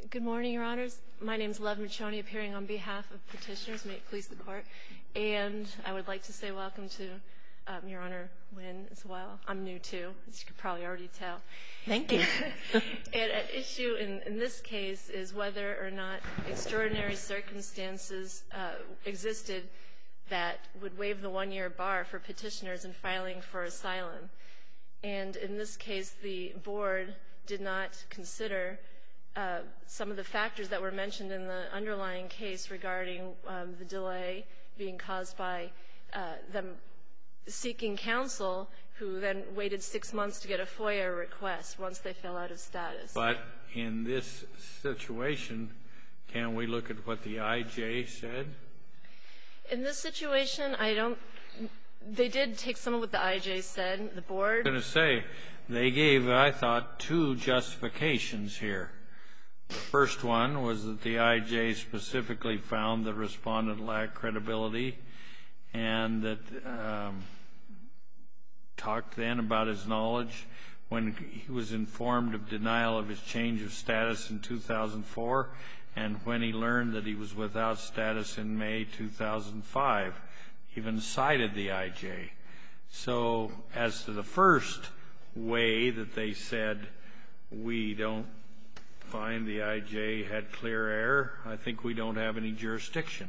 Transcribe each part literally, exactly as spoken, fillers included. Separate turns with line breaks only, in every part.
Good morning, Your Honors. My name is Lev Michoni, appearing on behalf of petitioners. May it please the Court. And I would like to say welcome to um, Your Honor Wynn as well. I'm new, too, as you could probably already tell.
Thank you.
And at issue in, in this case is whether or not extraordinary circumstances uh, existed that would waive the one-year bar for petitioners in filing for asylum. And in this case, the Board did not consider uh, some of the factors that were mentioned in the underlying case regarding um, the delay being caused by uh, them seeking counsel, who then waited six months to get a FOIA request once they fell out of status.
But in this situation, can we look at what the I J said?
In this situation, I don't – they did take some of what the I J said. The Board –
I was going to say, they gave, I thought, two justifications here. The first one was that the I J specifically found the respondent lacked credibility and that um, talked then about his knowledge when he was informed of denial of his change of status in two thousand four and when he learned that he was without status in May two thousand five, even cited the I J. So as to the first way that they said we don't find the I J had clear error, I think we don't have any jurisdiction.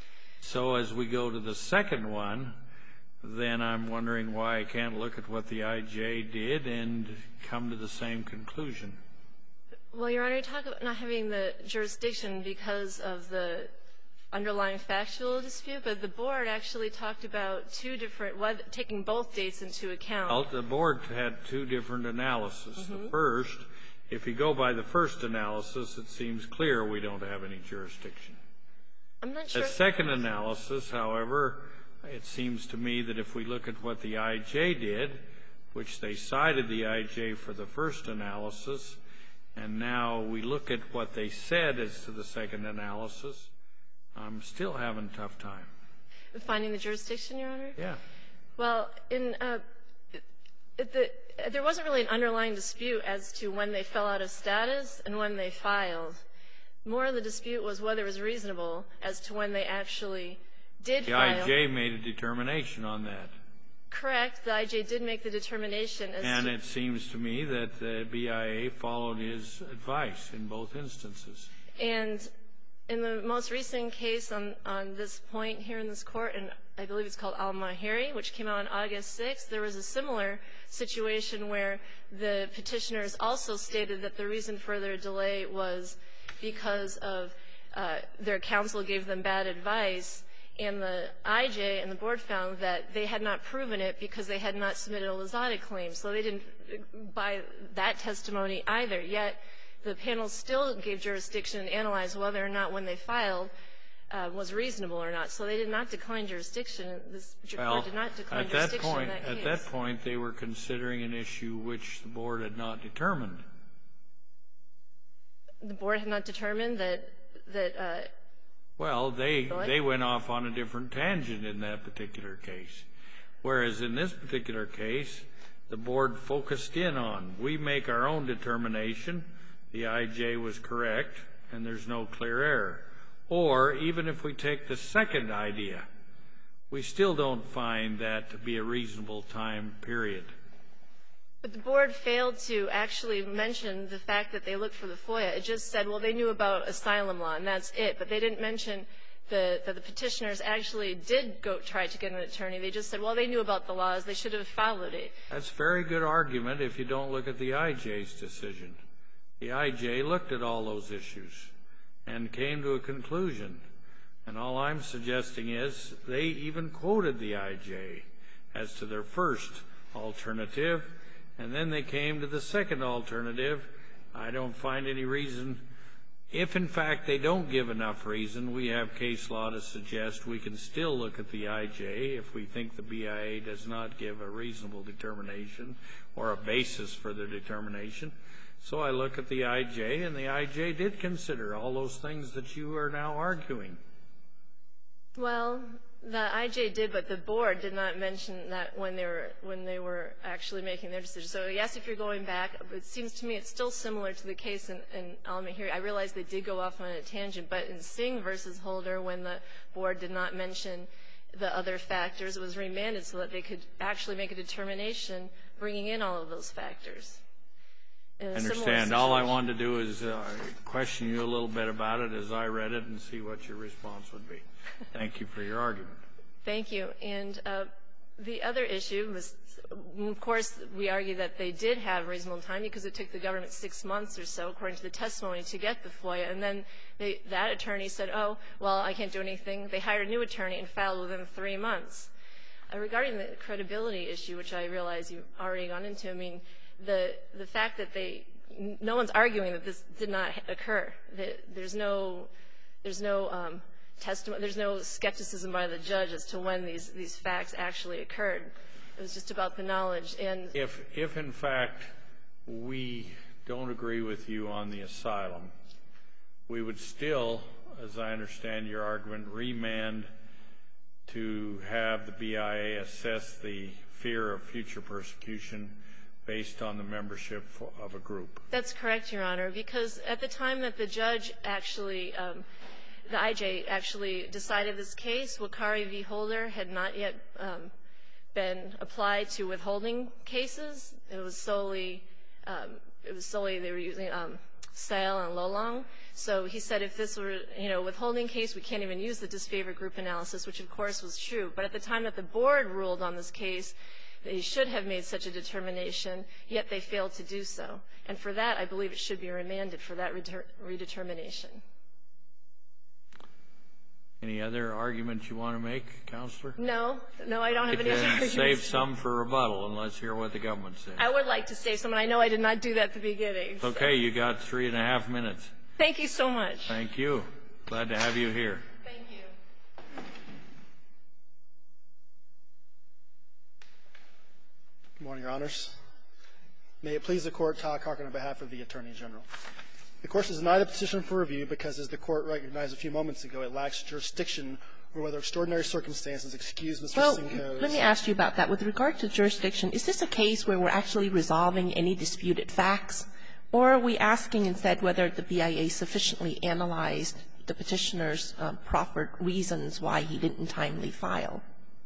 So as we go to the second one, then I'm wondering why I can't look at what the I J did and come to the same conclusion.
Well, Your Honor, you talk about not having the jurisdiction because of the underlying factual dispute, but the Board actually talked about two different – taking both dates into account.
Well, the Board had two different analyses.
Mm-hmm.
The first, if you go by the first analysis, it seems clear we don't have any jurisdiction.
I'm not sure.
The second analysis, however, it seems to me that if we look at what the I J did, which they cited the I J for the first analysis, and now we look at what they said as to the second analysis, I'm still having a tough time.
Finding the jurisdiction, Your Honor?
Yeah.
Well, in uh, the, there wasn't really an underlying dispute as to when they fell out of status and when they filed. More of the dispute was whether it was reasonable as to when they actually did file.
The I J made a determination on that.
Correct. The I J did make the determination. As
and
to
it seems to me that the B I A followed his advice in both instances.
And in the most recent case on, on this point here in this court, and I believe it's called Al-Mahiri, which came out on August sixth, there was a similar situation where the petitioners also stated that the reason for their delay was because of uh, their counsel gave them bad advice, and the I J and the Board found that they had not proven it because they had not submitted a Lozada claim. So they didn't buy that testimony either. Yet the panel still gave jurisdiction and analyzed whether or not when they filed uh, was reasonable or not. So they did not decline jurisdiction. This
well,
court did not decline
at
jurisdiction
that point,
in that case.
At that point, they were considering an issue which the Board had not determined.
The Board had not determined that that. Uh,
well, they
what?
they went off on a different tangent in that particular case, whereas in this particular case, the Board focused in on we make our own determination. The I J was correct, and there's no clear error. Or even if we take the second idea, we still don't find that to be a reasonable time period.
But the Board failed to actually mention the fact that they looked for the FOIA. It just said, well, they knew about asylum law, and that's it. But they didn't mention the, that the petitioners actually did go try to get an attorney. They just said, well, they knew about the laws. They should have followed it.
That's a very good argument if you don't look at the I J's decision. The I J looked at all those issues and came to a conclusion. And all I'm suggesting is they even quoted the I J as to their first alternative, and then they came to the second alternative. I don't find any reason. If, in fact, they don't give enough reason, we have case law to suggest we can still look at the I J if we think the B I A does not give a reasonable determination or a basis for their determination. So I look at the I J, and the I J did consider all those things that you are now arguing.
Well, The I J did, but the board did not mention that when they were when they were actually making their decision. So yes, if you're going back, it seems to me it's still similar to the case in, in Al-Mahiri. I realize they did go off on a tangent, but in Singh versus Holder, when the board did not mention the other factors, it was remanded so that they could actually make a determination bringing in all of those factors.
I understand. All I wanted to do is uh, question you a little bit about it as I read it and see what your response would be. Thank you for your argument.
Thank you. And uh, the other issue was, of course, we argue that they did have reasonable time because it took the government six months or so, according to the testimony, to get the FOIA. And then they, that attorney said, oh, well, I can't do anything. They hired a new attorney and filed within three months. Uh, regarding the credibility issue, which I realize you've already gone into, I mean, the the fact that they, no one's arguing that this did not occur. That there's no, there's no um, testimony, there's no skepticism by the judge as to when these these facts actually occurred. It was just about the knowledge. And
if if in fact we don't agree with you on the asylum, we would still, as I understand your argument, remand to have the B I A assess the fear of future persecution based on the membership of a group.
That's correct, Your Honor, because at the time that the judge actually, um, the I J actually decided this case, Wakari v. Holder had not yet um, been applied to withholding cases. It was solely, um, it was solely they were using um, Sale and Lolong. So he said if this were, you know, withholding case, we can't even use the disfavored group analysis, which of course was true. But at the time that the board ruled on this case, they should have made such a determination, yet they failed to do so. And for that, I believe it should be remanded for that redetermination.
Any other arguments you want to make, Counselor?
No. No, I don't have any other arguments.
Save some for rebuttal, and let's hear what the government says.
I would like to save some, and I know I did not do that at the beginning.
So. Okay, you got three and a half minutes.
Thank you so much.
Thank you. Glad to have you here.
Thank you.
Good morning, Your Honors. May it please the Court, Todd Cochran on behalf of the Attorney General. The Court has denied a petition for review because, as the Court recognized a few moments ago, it lacks jurisdiction or whether extraordinary circumstances excuse Mister
Well,
Cinco's.
let me ask you about that. With regard to jurisdiction, is this a case where we're actually resolving any disputed facts, or are we asking instead whether the B I A sufficiently analyzed the petitioner's uh, proffered reasons why he didn't timely file?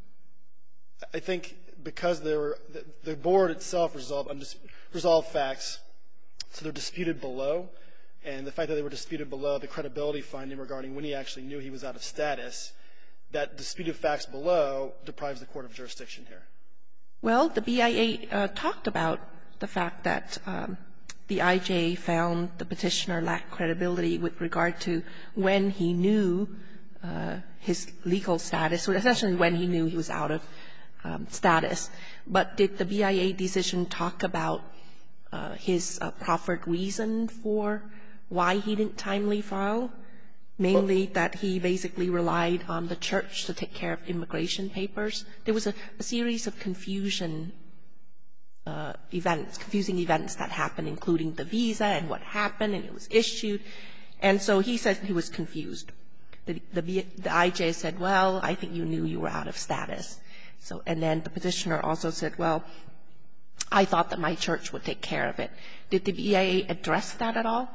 I think because there were, the, the Board itself resolved, undis, resolved facts, so they're disputed below. And the fact that they were disputed below the credibility finding regarding when he actually knew he was out of status, that disputed facts below deprives the Court of jurisdiction here.
Well, the B I A uh, talked about the fact that um, the I J found the petitioner lacked credibility with regard to when he knew uh, his legal status, or essentially when he knew he was out of um, status. But did the B I A decision talk about uh, his uh, proffered reason for why he didn't timely file, mainly that he basically relied on the church to take care of immigration papers? There was a, a series of confusion uh, events, confusing events that happened, including the visa and what happened, and it was issued. And so he said he was confused. The, the, the I J said, well, I think you knew you were out of status. So, and then the petitioner also said, well, I thought that my church would take care of it. Did the B I A address that at all?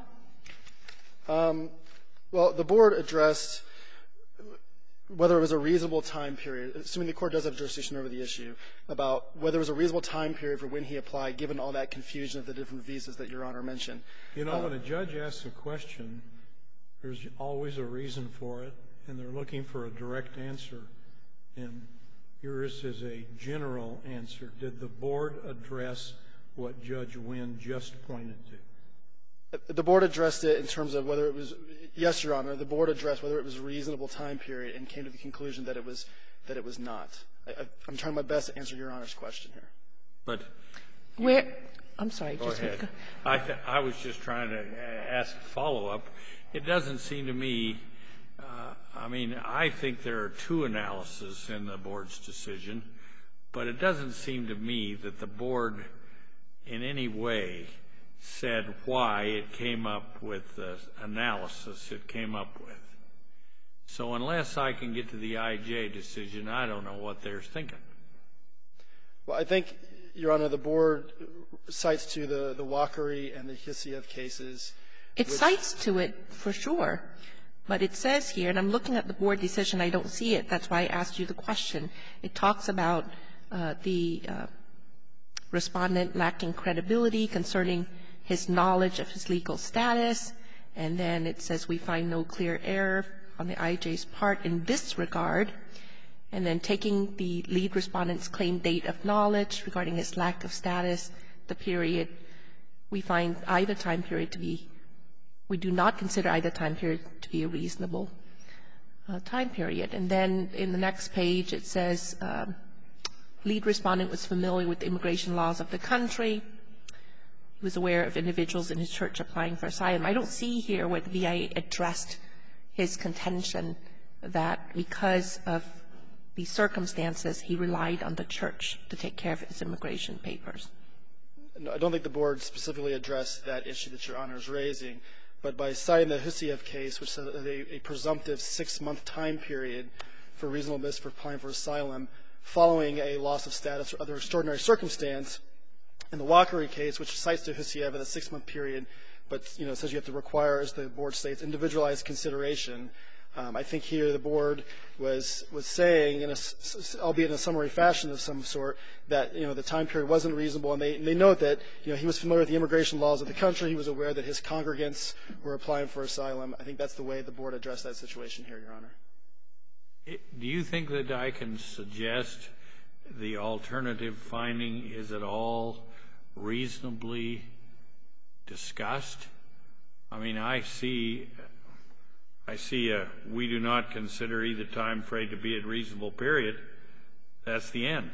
Um, well, the Board addressed whether it was a reasonable time period, assuming the Court does have jurisdiction over the issue, about whether it was a reasonable time period for when he applied, given all that confusion of the different visas that Your Honor mentioned.
You know, uh, when a judge asks a question, there's always a reason for it, and they're looking for a direct answer. And yours is a general answer. Did the Board address what Judge Wynn just pointed to?
The Board addressed it in terms of whether it was, yes, Your Honor, the Board addressed whether it was a reasonable time period and came to the conclusion that it was, that it was not. I, I'm trying my best to answer Your Honor's question here.
But
where, I'm sorry.
Go
just
ahead. I, th- I was just trying to ask a follow-up. It doesn't seem to me, uh, I mean, I think there are two analyses in the Board's decision, but it doesn't seem to me that the Board in any way said why it came up with the analysis it came up with. So unless I can get to the I J decision, I don't know what they're thinking.
Well, I think, Your Honor, the board cites to the, the Walkery and the Hissiev cases.
It cites to it for sure, but it says here, and I'm looking at the board decision, I don't see it. That's why I asked you the question. It talks about uh, the uh, respondent lacking credibility concerning his knowledge of his legal status, and then it says we find no clear error on the I J's part in this regard, and then taking the lead respondent's claim date of knowledge regarding his lack of status, the period, we find either time period to be, we do not consider either time period to be a reasonable uh, time period. And then in the next page it says um, lead respondent was familiar with the immigration laws of the country. He was aware of individuals in his church applying for asylum. I don't see here where the B I A addressed his contention that because of the circumstances, he relied on the church to take care of his immigration papers.
No, I don't think the board specifically addressed that issue that Your Honor is raising, but by citing the Hissiev case, which said a, a presumptive six-month time period for reasonableness for applying for asylum following a loss of status or other extraordinary circumstance, in the Walkery case, which cites to Hissiev in a six-month period, but, you know, says you have to require, as the board states, individualized consideration. Um, I think here the board was was saying, in a, albeit in a summary fashion of some sort, that, you know, the time period wasn't reasonable, and they, and they note that, you know, he was familiar with the immigration laws of the country. He was aware that his congregants were applying for asylum. I think that's the way the board addressed that situation here, Your Honor.
Do you think that I can suggest the alternative finding is at all reasonably discussed? I mean, I see, I see a, we do not consider either time frame to be a reasonable period. That's the end.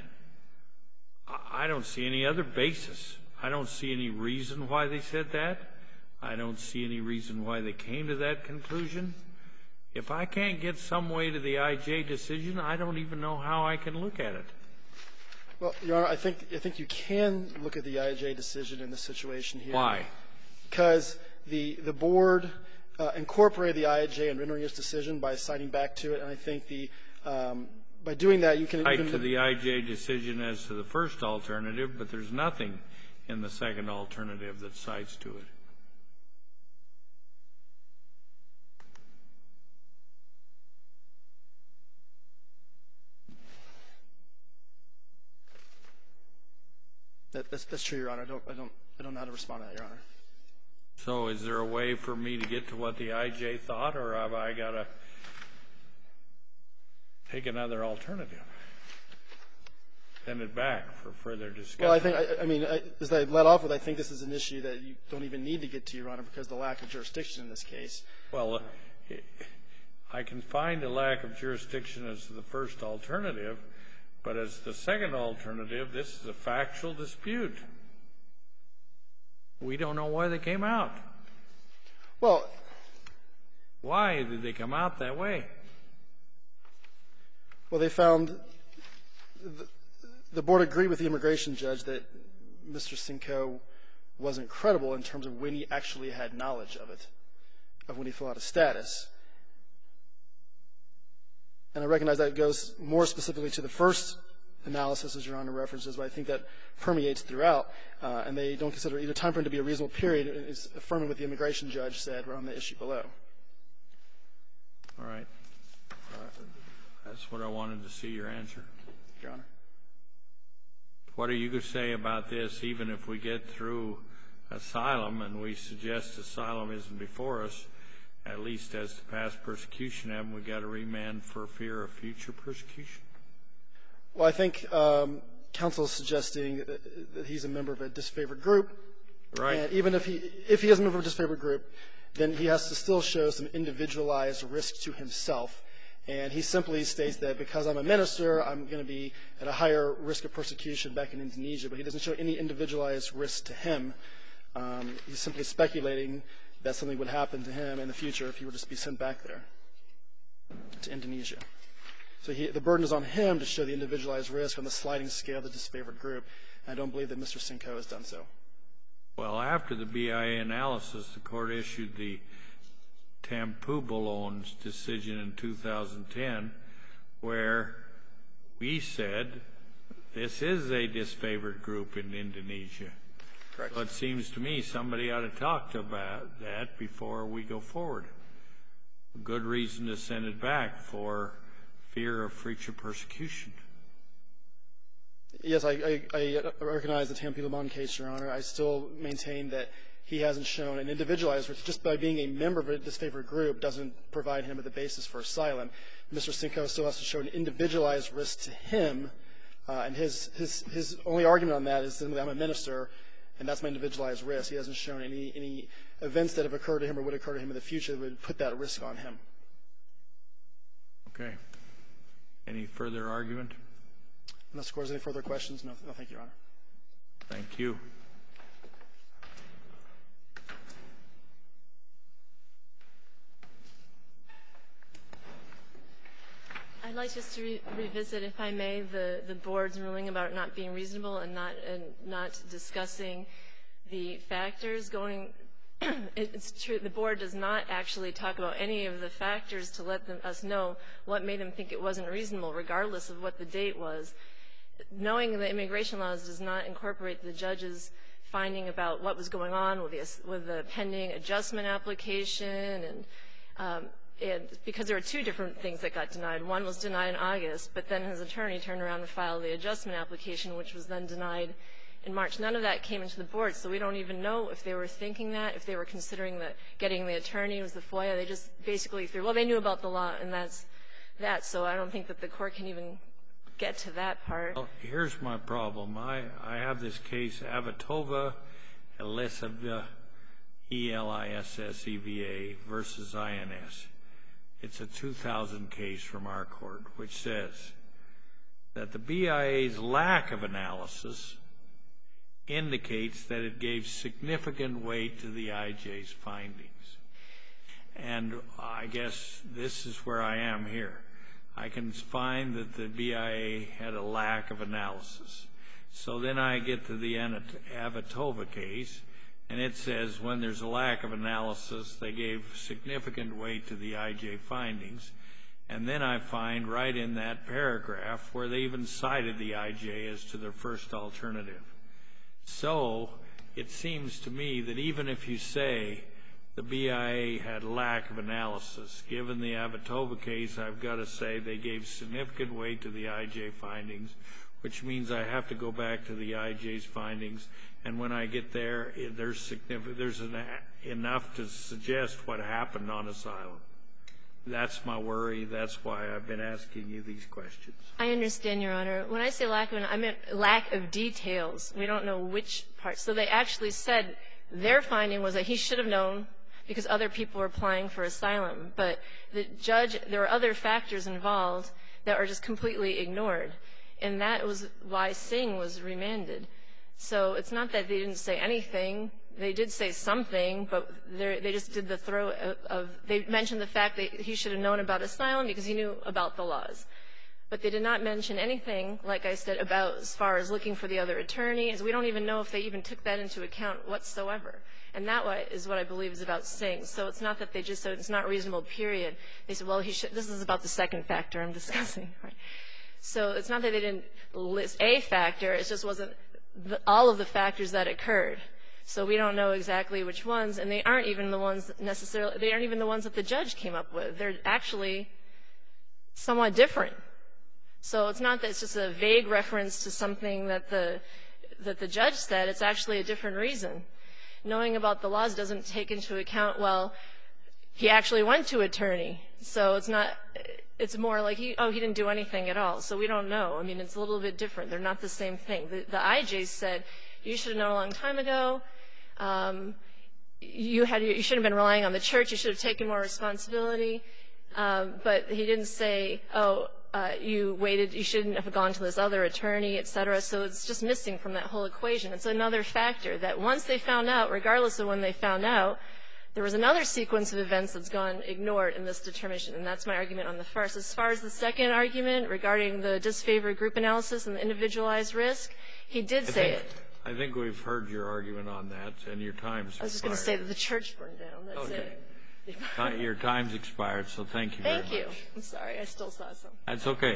I don't see any other basis. I don't see any reason why they said that. I don't see any reason why they came to that conclusion. If I can't get some way to the I J decision, I don't even know how I can look at it.
Well, Your Honor, I think I think you can look at the I J decision in this situation here.
Why?
Because the the board uh, incorporated the I J in rendering its decision by citing back to it, and I think the um, by doing that you can
Cite
even
to the I J decision as to the first alternative, but there's nothing in the second alternative that cites to it.
That, that's, that's true, Your Honor. I don't, I don't, I don't know how to respond to that, Your Honor.
So, is there a way for me to get to what the I J thought, or have I got to take another alternative, send it back for further discussion?
Well, I think, I, I mean, I, as I led off with, I think this is an issue that you don't even need to get to, Your Honor, because of the lack of jurisdiction in this case.
Well, uh, I can find a lack of jurisdiction as to the first alternative. But as the second alternative, this is a factual dispute. We don't know why they came out.
Well,
why did they come out that way?
Well, they found the, the board agreed with the immigration judge that Mister Cinco wasn't credible in terms of when he actually had knowledge of it, of when he filled out a status. And I recognize that goes more specifically to the first analysis, as Your Honor references, but I think that permeates throughout. Uh, and they don't consider either time frame to be a reasonable period. It's affirming what the immigration judge said on the issue below.
All right. That's what I wanted to see your answer.
Your Honor.
What are you going to say about this, even if we get through asylum and we suggest asylum isn't before us? At least as to past persecution, haven't we got a remand for fear of future persecution?
Well, I think um, counsel is suggesting that, that he's a member of a disfavored group.
Right.
And even if he if he is a member of a disfavored group, then he has to still show some individualized risk to himself. And he simply states that because I'm a minister, I'm going to be at a higher risk of persecution back in Indonesia. But he doesn't show any individualized risk to him. Um, he's simply speculating that something would happen to him in the future if he were to be sent back there to Indonesia. So he, the burden is on him to show the individualized risk on the sliding scale of the disfavored group. And I don't believe that Mister Cinco has done so.
Well, after the B I A analysis, the court issued the Tampubolone's decision in two thousand ten, where we said this is a disfavored group in Indonesia.
Correct.
So it seems to me somebody ought to talk about that before we go forward. A good reason to send it back for fear of future persecution.
Yes, I, I, I recognize the Tampulomon case, Your Honor. I still maintain that he hasn't shown an individualized risk. Just by being a member of a disfavored group doesn't provide him with the basis for asylum. Mister Cinco still has to show an individualized risk to him, uh, and his, his, his only argument on that is that I'm a minister, and that's my individualized risk. He hasn't shown any, any events that have occurred to him or would occur to him in the future that would put that risk on him.
Okay. Any further argument?
Unless the Court has any further questions, no, no thank you, Your Honor.
Thank you.
I'd like just to re revisit, if I may, the, the Board's ruling about it not being reasonable and not, and not discussing the factors going. It's true, the Board does not actually talk about any of the factors to let them, us know what made them think it wasn't reasonable, regardless of what the date was. Knowing the immigration laws does not incorporate the judge's finding about what was going on with the, with the pending adjustment application, and, um, and because there were two different things that got denied. One was denied in August, but then his attorney turned around and filed the adjustment application, which was then denied in March. None of that came into the Board, so we don't even know if they were thinking that, if they were considering that getting the attorney was the FOIA. They just basically threw, well, they knew about the law, and that's that. So I don't think that the Court can even get to that part.
Well, here's my problem. I, I have this case, Avitova Eliseva, E L I S S E V A versus I N S. It's a two thousand case from our court, which says that the B I A's lack of analysis indicates that it gave significant weight to the I J's findings. And I guess this is where I am here. I can find that the B I A had a lack of analysis. So then I get to the Avitova case, and it says when there's a lack of analysis, they gave significant weight to the I J findings. And then I find right in that paragraph where they even cited the I J as to their first alternative. So it seems to me that even if you say the B I A had lack of analysis, given the Avitova case, I've got to say they gave significant weight to the I J findings, which means I have to go back to the I J's findings. And when I get there, there's significant, there's an, enough to suggest what happened on asylum. That's my worry. That's why I've been asking you these questions.
I understand, Your Honor. When I say lack of, I meant lack of details. We don't know which parts. So they actually said their finding was that he should have known because other people were applying for asylum. But the judge, there are other factors involved that are just completely ignored. And that was why Singh was remanded. So it's not that they didn't say anything. They did say something, but they just did the throw of, of, they mentioned the fact that he should have known about asylum because he knew about the laws. But they did not mention anything, like I said, about as far as looking for the other attorneys. We don't even know if they even took that into account whatsoever. And that is what I believe is about Singh. So it's not that they just said it's not reasonable, period. They said, well, he should, this is about the second factor I'm discussing. Right? So it's not that they didn't list a factor. It just wasn't the, all of the factors that occurred. So we don't know exactly which ones, and they aren't even the ones necessarily, they aren't even the ones that the judge came up with. They're actually somewhat different. So it's not that it's just a vague reference to something that the, that the judge said. It's actually a different reason. Knowing about the laws doesn't take into account, well, he actually went to attorney. So it's not, it's more like, he, oh, he didn't do anything at all. So we don't know. I mean, it's a little bit different. They're not the same thing. The, the I J said, you should have known a long time ago. Um, you had, you shouldn't have been relying on the church. You should have taken more responsibility. Um, but he didn't say, oh, uh, you waited, you shouldn't have gone to this other attorney, et cetera. So it's just missing from that whole equation. It's another factor that once they found out, regardless of when they found out, there was another sequence of events that's gone ignored in this determination. And that's my argument on the first. As far as the second argument regarding the disfavored group analysis and the individualized risk, he did say it.
I think we've heard your argument on that, and your time's expired.
I was just going to say that the church burned down. That's
okay.
it.
Your time's expired, so thank you very much.
Thank you. I'm sorry. I still saw some.
That's okay.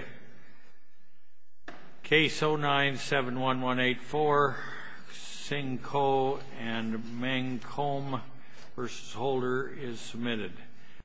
Case oh nine seven one one eight four, Singh Ko and Meng Kom versus Holder is submitted.